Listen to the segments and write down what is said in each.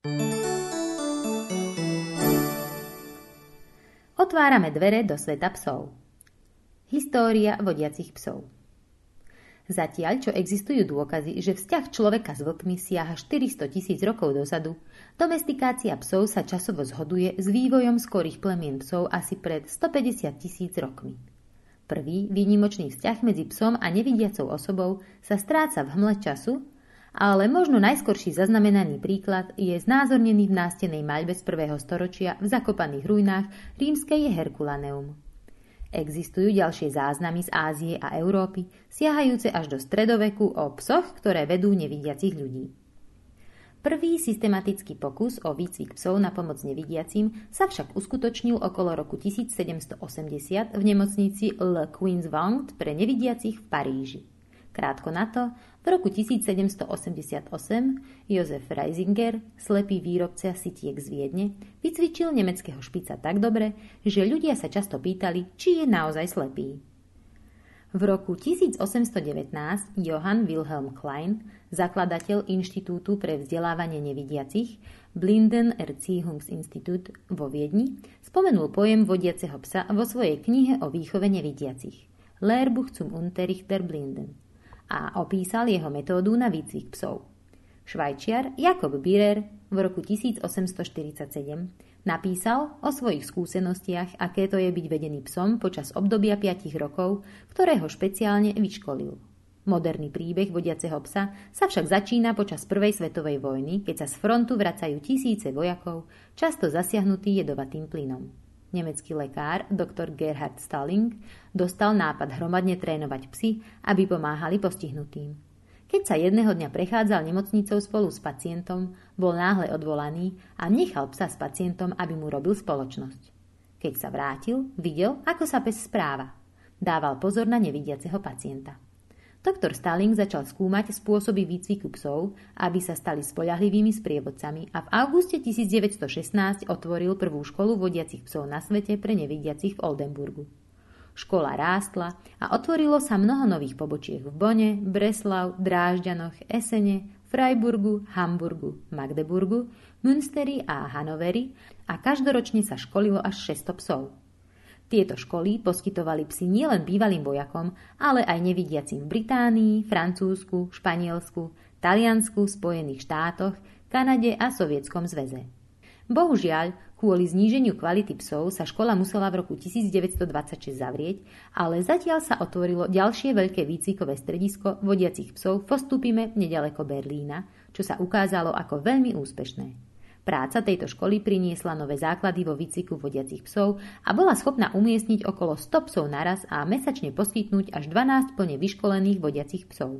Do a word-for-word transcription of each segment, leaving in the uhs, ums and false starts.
Otvárame dvere do sveta psov. História vodiacich psov. Zatiaľ, čo existujú dôkazy, že vzťah človeka s vlkmi siaha štyristo tisíc rokov dozadu, domestikácia psov sa časovo zhoduje s vývojom skorých plemien psov asi pred stopäťdesiat tisíc rokmi. Prvý výnimočný vzťah medzi psom a nevidiacou osobou sa stráca v hmle času, ale možno najskorší zaznamenaný príklad je znázornený v nástenej maľbe z prvého storočia v zakopaných ruinách rímskej Herculaneum. Existujú ďalšie záznamy z Ázie a Európy, siahajúce až do stredoveku o psoch, ktoré vedú nevidiacich ľudí. Prvý systematický pokus o výcvik psov na pomoc nevidiacim sa však uskutočnil okolo roku tisícsedemstoosemdesiat v nemocnici Le Queens-Vent pre nevidiacich v Paríži. Krátko na to, v roku tisícsedemstoosemdesiatosem Josef Reisinger, slepý výrobca sitiek z Viedne, vycvičil nemeckého špica tak dobre, že ľudia sa často pýtali, či je naozaj slepý. V roku tisícosemstodevätnásť Johann Wilhelm Klein, zakladateľ Inštitútu pre vzdelávanie nevidiacich Blinden Erziehungsinstitut vo Viedni, spomenul pojem vodiaceho psa vo svojej knihe o výchove nevidiacich Lehrbuch zum Unterricht der Blinden a opísal jeho metódu na výcvik psov. Švajčiar Jakob Birer v roku tisícosemstoštyridsaťsedem napísal o svojich skúsenostiach, aké to je byť vedený psom počas obdobia piatich rokov, ktoré ho špeciálne vyškolil. Moderný príbeh vodiaceho psa sa však začína počas prvej svetovej vojny, keď sa z frontu vracajú tisíce vojakov, často zasiahnutí jedovatým plynom. Nemecký lekár doktor Gerhard Stalling dostal nápad hromadne trénovať psy, aby pomáhali postihnutým. Keď sa jedného dňa prechádzal nemocnicou spolu s pacientom, bol náhle odvolaný a nechal psa s pacientom, aby mu robil spoločnosť. Keď sa vrátil, videl, ako sa pes správa. Dával pozor na nevidiaceho pacienta. Doktor Stalling začal skúmať spôsoby výcviku psov, aby sa stali spoľahlivými sprievodcami a v auguste tisícdeväťstošestnásť otvoril prvú školu vodiacich psov na svete pre nevidiacich v Oldenburgu. Škola rástla a otvorilo sa mnoho nových pobočiek v Bonne, Breslau, Drážďanoch, Essene, Freiburgu, Hamburgu, Magdeburgu, Münsteri a Hanoveri a každoročne sa školilo až šesťsto psov. Tieto školy poskytovali psi nielen bývalým vojakom, ale aj nevidiacim v Británii, Francúzsku, Španielsku, Taliansku, Spojených štátoch, Kanade a Sovietskom zväze. Bohužiaľ, kvôli zníženiu kvality psov sa škola musela v roku tisícdeväťstodvadsaťšesť zavrieť, ale zatiaľ sa otvorilo ďalšie veľké výcvikové stredisko vodiacich psov v Postupime nedaleko Berlína, čo sa ukázalo ako veľmi úspešné. Práca tejto školy priniesla nové základy vo výcviku vodiacich psov a bola schopná umiestniť okolo sto psov naraz a mesačne poskytnúť až dvanásť plne vyškolených vodiacich psov.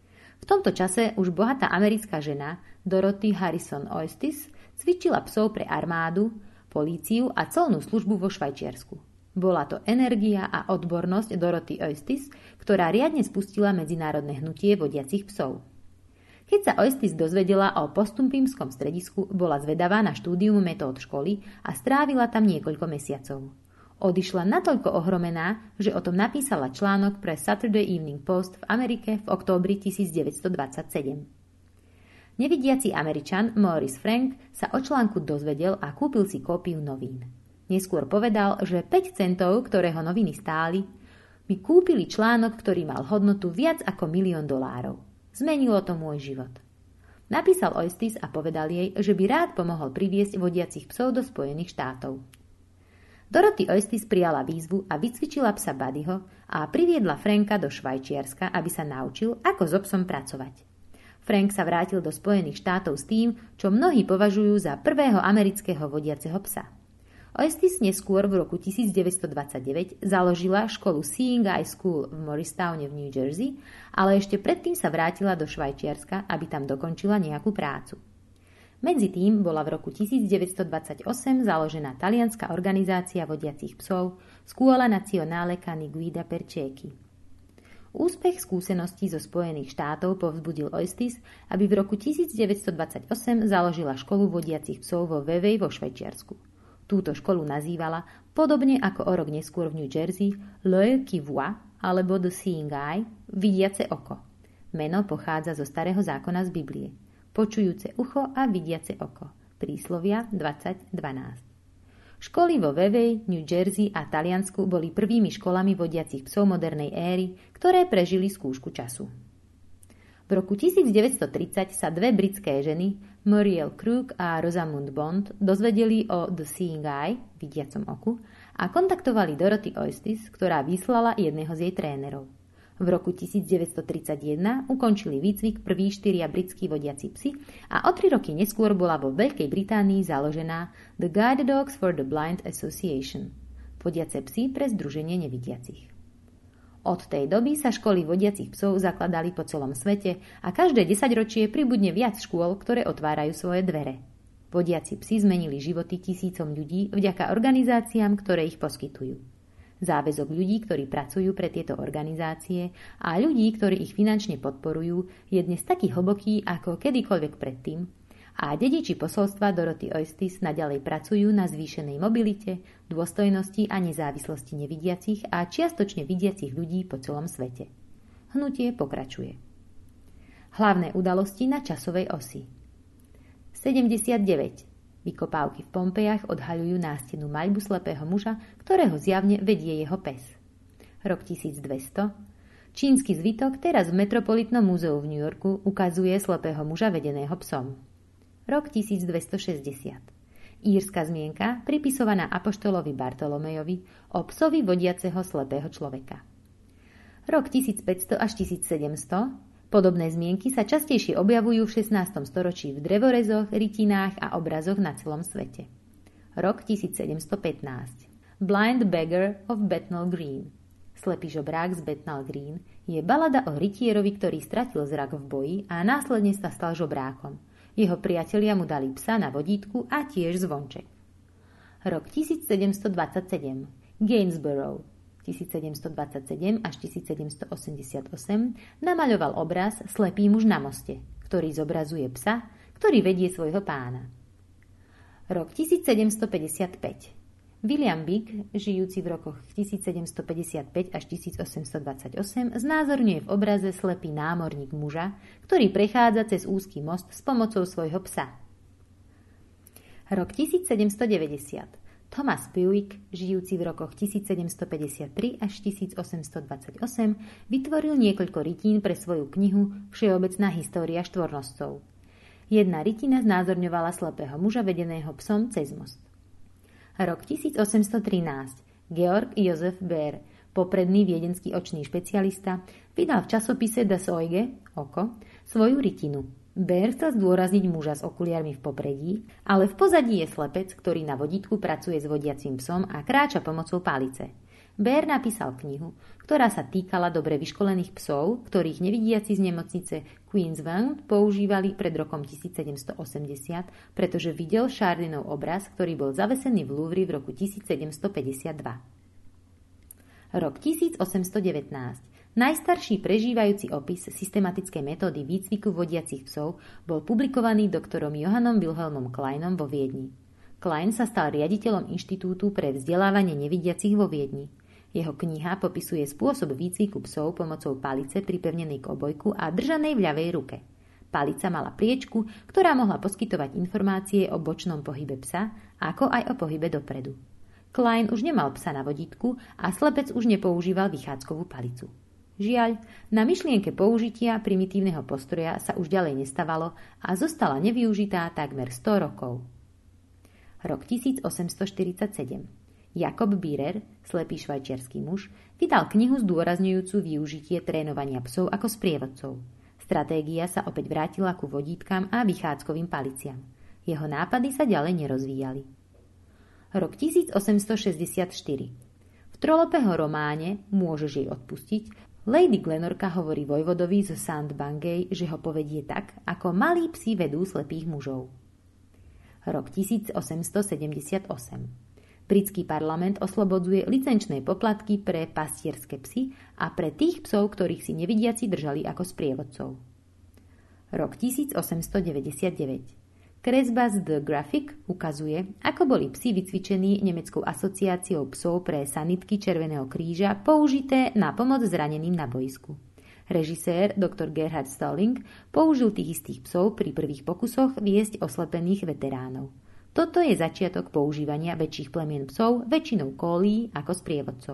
V tomto čase už bohatá americká žena Dorothy Harrison Oistis cvičila psov pre armádu, políciu a colnú službu vo Švajčiarsku. Bola to energia a odbornosť Dorothy Oistis, ktorá riadne spustila medzinárodné hnutie vodiacich psov. Keď sa Oistis dozvedela o Postumpimskom stredisku, bola zvedavá na štúdium metód školy a strávila tam niekoľko mesiacov. Odišla natoľko ohromená, že o tom napísala článok pre Saturday Evening Post v Amerike v októbri tisícdeväťstodvadsaťsedem. Nevidiaci Američan Maurice Frank sa o článku dozvedel a kúpil si kópiu novín. Neskôr povedal, že päť centov, ktoré ho noviny stáli, mi kúpili článok, ktorý mal hodnotu viac ako milión dolárov. Zmenilo to môj život. Napísal Oistis a povedal jej, že by rád pomohol priviesť vodiacich psov do Spojených štátov. Dorothy Oistis prijala výzvu a vycvičila psa Buddyho a priviedla Franka do Švajčiarska, aby sa naučil, ako so psom pracovať. Frank sa vrátil do Spojených štátov s tým, čo mnohí považujú za prvého amerického vodiaceho psa. Oistis neskôr v roku tisícdeväťstodvadsaťdeväť založila školu Seeing Eye School v Morristowne v New Jersey, ale ešte predtým sa vrátila do Švajčiarska, aby tam dokončila nejakú prácu. Medzi tým bola v roku tisícdeväťstodvadsaťosem založená talianska organizácia vodiacich psov Scuola Nazionale Cani Guida per Ciechi. Úspech skúseností zo Spojených štátov povzbudil Oistis, aby v roku tisícdeväťstodvadsaťosem založila školu vodiacich psov vo Vevey vo Švajčiarsku. Túto školu nazývala, podobne ako o rok neskôr v New Jersey, L'Œil qui voit, alebo The Seeing Eye, vidiace oko. Meno pochádza zo starého zákona z Biblie. Počujúce ucho a vidiace oko. Príslovia dvadsať dvanásť. Školy vo Vevey, New Jersey a Taliansku boli prvými školami vodiacich psov modernej éry, ktoré prežili skúšku času. V roku devätnásťtridsať sa dve britské ženy, Muriel Crook a Rosamund Bond, dozvedeli o The Seeing Eye, vidiacom oku, a kontaktovali Dorothy Oistis, ktorá vyslala jedného z jej trénerov. V roku devätnásťtridsaťjeden ukončili výcvik prví štyria britskí vodiaci psi a o tri roky neskôr bola vo Veľkej Británii založená The Guide Dogs for the Blind Association, vodiace psy pre združenie nevidiacich. Od tej doby sa školy vodiacich psov zakladali po celom svete a každé desaťročie pribudne viac škôl, ktoré otvárajú svoje dvere. Vodiaci psi zmenili životy tisícom ľudí vďaka organizáciám, ktoré ich poskytujú. Záväzok ľudí, ktorí pracujú pre tieto organizácie a ľudí, ktorí ich finančne podporujú, je dnes taký hlboký ako kedykoľvek predtým a dediči posolstva Dorothy Oistis naďalej pracujú na zvýšenej mobilite, dôstojnosti a nezávislosti nevidiacich a čiastočne vidiacich ľudí po celom svete. Hnutie pokračuje. Hlavné udalosti na časovej osi. sedemdesiatdeväť. Vykopávky v Pompejach odhaľujú nástenú maľbu slepého muža, ktorého zjavne vedie jeho pes. Rok tisícdvesto. Čínsky zvitok teraz v Metropolitnom múzeu v New Yorku ukazuje slepého muža vedeného psom. Rok tisícdvestošesťdesiat. Írska zmienka pripisovaná apoštolovi Bartolomejovi o psovi vodiaceho slepého človeka. Rok tisícpäťsto až tisícsedemsto. Podobné zmienky sa častejšie objavujú v šestnástom storočí v drevorezoch, rytinách a obrazoch na celom svete. Rok tisícsedemstopätnásť. Blind Beggar of Bethnal Green. Slepý žobrák z Bethnal Green je balada o rytierovi, ktorý stratil zrak v boji a následne sa stal žobrákom. Jeho priatelia mu dali psa na vodítku a tiež zvonček. Rok tisícsedemstodvadsaťsedem. Gainsborough tisícsedemstodvadsaťsedem až tisícsedemstoosemdesiatosem namaľoval obraz Slepý muž na moste, ktorý zobrazuje psa, ktorý vedie svojho pána. Rok tisícsedemstopäťdesiatpäť. William Bigg, žijúci v rokoch tisícsedemstopäťdesiatpäť až tisícosemstodvadsaťosem, znázorňuje v obraze slepý námorník muža, ktorý prechádza cez úzky most s pomocou svojho psa. Rok tisícsedemstodeväťdesiat. Thomas Bewick, žijúci v rokoch tisícsedemstopäťdesiattri až tisícosemstodvadsaťosem, vytvoril niekoľko rytín pre svoju knihu Všeobecná história štvornoscov. Jedna rytina znázorňovala slepého muža vedeného psom cez most. Rok tisícosemstotrinásť. Georg Josef Baer, popredný viedenský očný špecialista, vydal v časopise Das Auge, oko, svoju rytinu. Baer chcel zdôrazniť muža s okuliarmi v popredí, ale v pozadí je slepec, ktorý na vodítku pracuje s vodiacím psom a kráča pomocou palice. Baer napísal knihu, ktorá sa týkala dobre vyškolených psov, ktorých nevidiaci z nemocnice Queensland používali pred rokom tisícsedemstoosemdesiat, pretože videl Chardinov obraz, ktorý bol zavesený v Louvre v roku tisícsedemstopäťdesiatdva. Rok tisícosemstodevätnásť. Najstarší prežívajúci opis systematickej metódy výcviku vodiacich psov bol publikovaný doktorom Johannom Wilhelmom Kleinom vo Viedni. Klein sa stal riaditeľom Inštitútu pre vzdelávanie nevidiacich vo Viedni. Jeho kniha popisuje spôsob výcviku psov pomocou palice pripevnenej k obojku a držanej v ľavej ruke. Palica mala priečku, ktorá mohla poskytovať informácie o bočnom pohybe psa, ako aj o pohybe dopredu. Klein už nemal psa na vodítku a slepec už nepoužíval vychádzkovú palicu. Žiaľ, na myšlienke použitia primitívneho postroja sa už ďalej nestávalo a zostala nevyužitá takmer sto rokov. Rok tisícosemstoštyridsaťsedem. Jakob Bührer, slepý švajčiarsky muž, vydal knihu zdôrazňujúcu využitie trénovania psov ako sprievodcov. Stratégia sa opäť vrátila ku vodítkam a vychádzkovým paliciam. Jeho nápady sa ďalej nerozvíjali. Rok tisícosemstošesťdesiatštyri. V Trollopeho románe Môžeš jej odpustiť Lady Glenorka hovorí vojvodovi zo Sand Bangay, že ho povedie tak, ako malí psi vedú slepých mužov. Rok tisícosemstosedemdesiatosem. Britský parlament oslobodzuje licenčné poplatky pre pastierské psy a pre tých psov, ktorých si nevidiaci držali ako sprievodcov. Rok tisícosemstodeväťdesiatdeväť. Kresba z The Graphic ukazuje, ako boli psi vycvičení Nemeckou asociáciou psov pre sanitky Červeného kríža použité na pomoc zraneným na bojsku. Režisér doktor Gerhard Stalling použil tých istých psov pri prvých pokusoch viesť oslepených veteránov. Toto je začiatok používania väčších plemien psov, väčšinou kólí ako sprievodcov.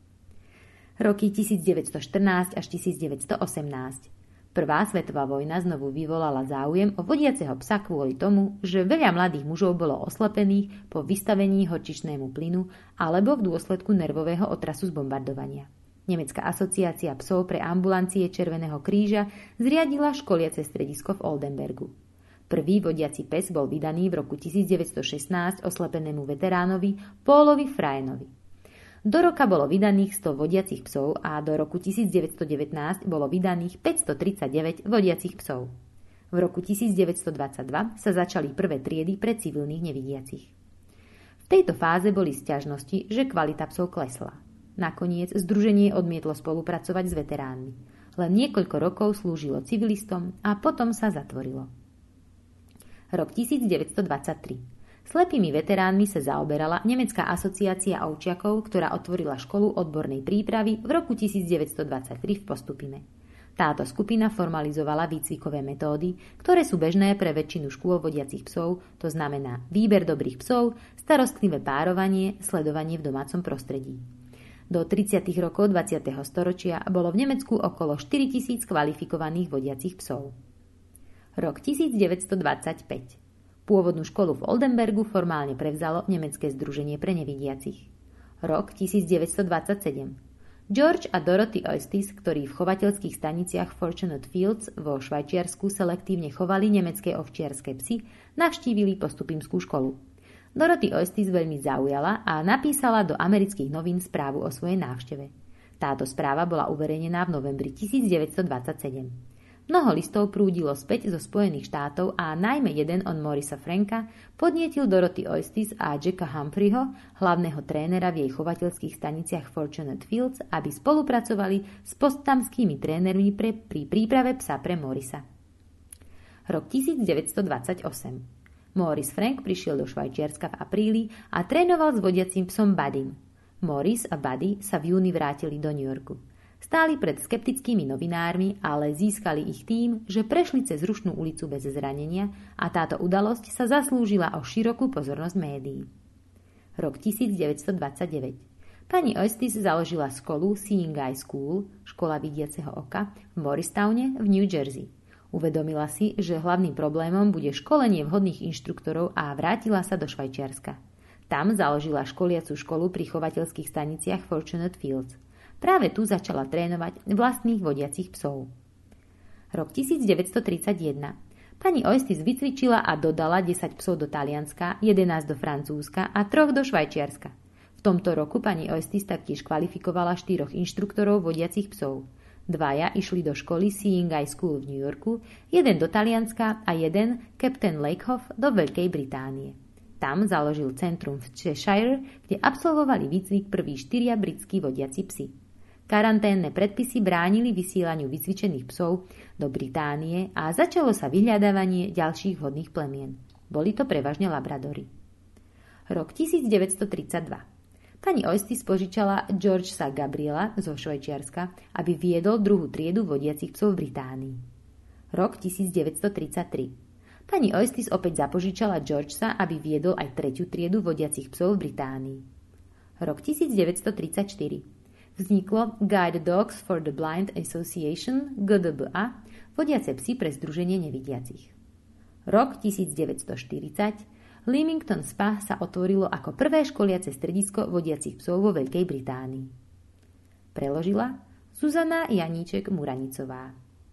Roky devätnásťstoštrnásť až devätnásťstoosemnásť. Prvá svetová vojna znovu vyvolala záujem o vodiaceho psa kvôli tomu, že veľa mladých mužov bolo oslepených po vystavení horčičnému plynu alebo v dôsledku nervového otrasu z bombardovania. Nemecká asociácia psov pre ambulancie Červeného kríža zriadila školiace stredisko v Oldenbergu. Prvý vodiaci pes bol vydaný v roku devätnásťstošestnásť oslepenému veteránovi Paulovi Fryenovi. Do roka bolo vydaných sto vodiacich psov a do roku devätnásťstodevätnásť bolo vydaných päťstotridsaťdeväť vodiacich psov. V roku devätnásťstodvadsaťdva sa začali prvé triedy pre civilných nevidiacich. V tejto fáze boli sťažnosti, že kvalita psov klesla. Nakoniec združenie odmietlo spolupracovať s veteránmi. Len niekoľko rokov slúžilo civilistom a potom sa zatvorilo. Rok devätnásťstodvadsaťtri. Slepými veteránmi sa zaoberala Nemecká asociácia ovčiakov, ktorá otvorila školu odbornej prípravy v roku devätnásťstodvadsaťtri v Postupime. Táto skupina formalizovala výcvikové metódy, ktoré sú bežné pre väčšinu škôl vodiacich psov, to znamená výber dobrých psov, starostlivé párovanie, sledovanie v domácom prostredí. Do tridsiatych rokov dvadsiateho storočia bolo v Nemecku okolo štyritisíc kvalifikovaných vodiacich psov. Rok devätnásťstodvadsaťpäť. Pôvodnú školu v Oldenbergu formálne prevzalo Nemecké združenie pre nevidiacich. Rok devätnásťstodvadsaťsedem. George a Dorothy Eustace, ktorí v chovateľských staniciach Fortunate Fields vo Švajčiarsku selektívne chovali nemecké ovčiarske psy, navštívili Postupimskú školu. Dorothy Eustace veľmi zaujala a napísala do amerických novín správu o svojej návšteve. Táto správa bola uverejnená v novembri devätnásťstodvadsaťsedem. Mnoho listov prúdilo späť zo Spojených štátov a najmä jeden od Morisa Franka podnietil Dorothy Eustace a Jacka Humphreyho, hlavného trénera v jej chovateľských staniciach Fortunate Fields, aby spolupracovali s posttamskými trénermi pre, pri príprave psa pre Morisa. Rok devätnásťstodvadsaťosem. Maurice Frank prišiel do Švajčiarska v apríli a trénoval s vodiacím psom Buddym. Maurice a Buddy sa v júni vrátili do New Yorku. Stáli pred skeptickými novinármi, ale získali ich tým, že prešli cez rušnú ulicu bez zranenia a táto udalosť sa zaslúžila o širokú pozornosť médií. Rok devätnásťstodvadsaťdeväť. Pani Eustace založila školu Seeing Eye School, škola vidiaceho oka, v Morristowne v New Jersey. Uvedomila si, že hlavným problémom bude školenie vhodných inštruktorov a vrátila sa do Švajčiarska. Tam založila školiacu školu pri chovateľských staniciach Fortunate Fields. Práve tu začala trénovať vlastných vodiacich psov. Rok devätnásťstotridsaťjeden. Pani Eustace vycvičila a dodala desať psov do Talianska, jedenásť do Francúzska a troch do Švajčiarska. V tomto roku pani Eustace taktiež kvalifikovala štyroch inštruktorov vodiacich psov. Dvaja išli do školy Seeing Eye School v New Yorku, jeden do Talianska a jeden, Captain Lakehoff, do Veľkej Británie. Tam založil centrum v Cheshire, kde absolvovali výcvik prví štyria britskí vodiaci psi. Karanténne predpisy bránili vysielaniu vycvičených psov do Británie a začalo sa vyhľadávanie ďalších vhodných plemien. Boli to prevažne labradory. Rok devätnásťstotridsaťdva. Pani Eustace požičala Georgesa Gabriela zo Švajčiarska, aby viedol druhú triedu vodiacich psov v Británii. Rok devätnásťstotridsaťtri. Pani Eustace opäť zapožičala Georgesa, aby viedol aj tretiu triedu vodiacich psov v Británii. Rok devätnásťstotridsaťštyri. Vzniklo Guide Dogs for the Blind Association, G D B A, vodiace psy pre združenie nevidiacich. Rok devätnásťstoštyridsať. Leamington Spa sa otvorilo ako prvé školiace stredisko vodiacich psov vo Veľkej Británii. Preložila Zuzana Janíček Muranicová.